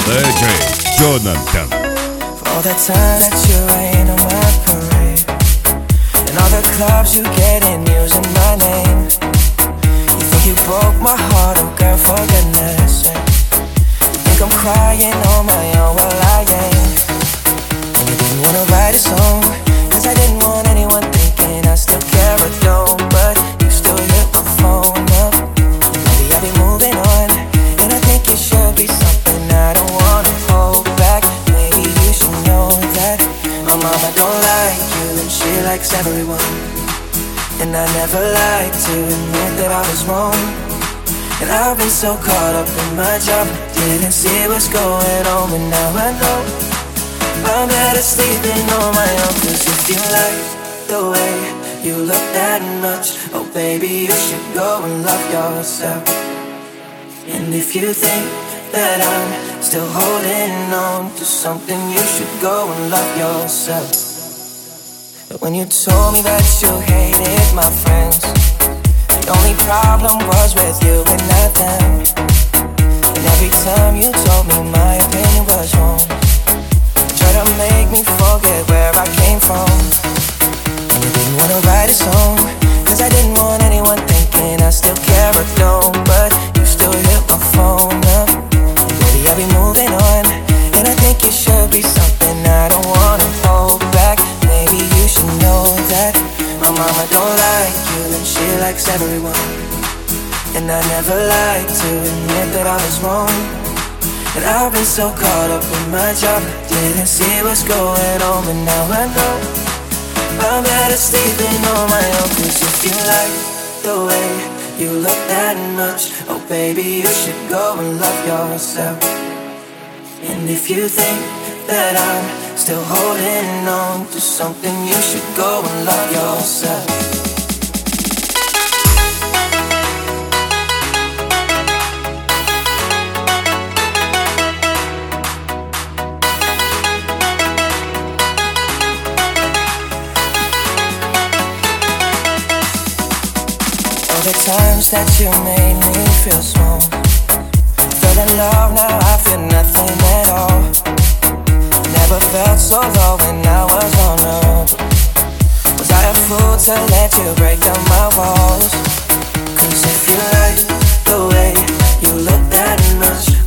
DJ Jonathan. For all the time that you rain on my parade, and all the clubs you get in using my name. You think you broke my heart, oh girl, for goodness sake. You think I'm crying on my own, well I ain't. And you didn't wanna write a song, cause I didn't want anyone thinking I still care or don't. But you still hit my phone up. Maybe I'll be moving on, and I think it should be something I don't wanna hold back. Maybe you should know that my mama don't like you and she likes everyone. And I never like to admit that I was wrong. And I've been so caught up in my job, didn't see what's going on. But now I know I'm better sleeping on my own. Cause if you like the way you look that much, oh baby, you should go and love yourself. And if you think that I'm still holding on to something, you should go and love yourself. But when you told me that you hated my friends, the only problem was with you and not them. And every time you told me my opinion was wrong, you tried to make me forget where I came from. And you didn't wanna write a song, cause I didn't want anyone thinking I still care or don't. But you still hit my phone up. Maybe I'll be moving on, and I think it should be something I don't wanna hold back. Maybe you should know that my mama don't like you and she likes everyone. And I never like to admit that I was wrong. And I've been so caught up in my job, didn't see what's going on. But now I know I'm better sleeping on my own. Cause if you like the way you look that much, oh baby, you should go and love yourself. And if you think that I'm still holding on to something, you should go and love yourself. All the times that you made me feel small, fell in love, now I feel nothing at all. Never felt so low when I was vulnerable. Was I a fool to let you break down my walls? Cause if you like the way you look that much,